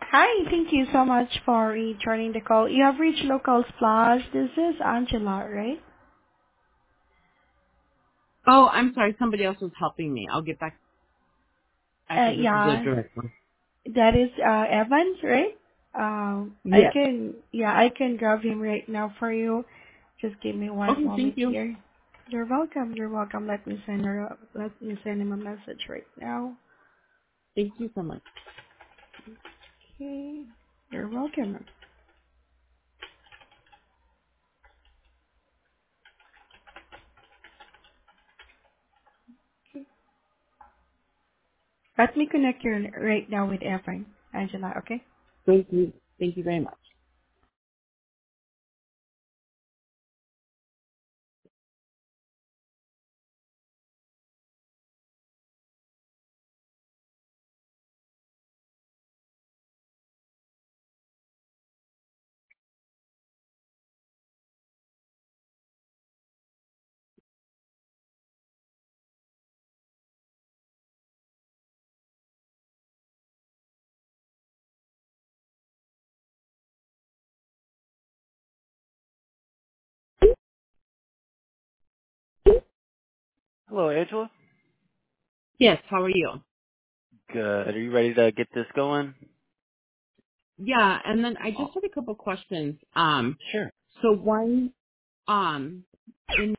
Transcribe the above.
Hi, thank you so much for returning the call. You have reached Local Splash. This is Angela, right? Oh, I'm sorry. Somebody else was helping me. I'll get back. Actually, this is a Yeah, direct one. that is Evans, right? Yes. I can grab him right now for you. Just give me one Okay, moment thank you. here. You're welcome. You're welcome. Let me send him a message right now. Thank you so much. Okay. You're welcome. Let me connect you right now with Evan, Angela. Okay. Thank you. Thank you very much. Hello, Angela. Yes, how are you? Good. Are you ready to get this going? Yeah, and then I Oh, just had a couple questions. sure. So one, in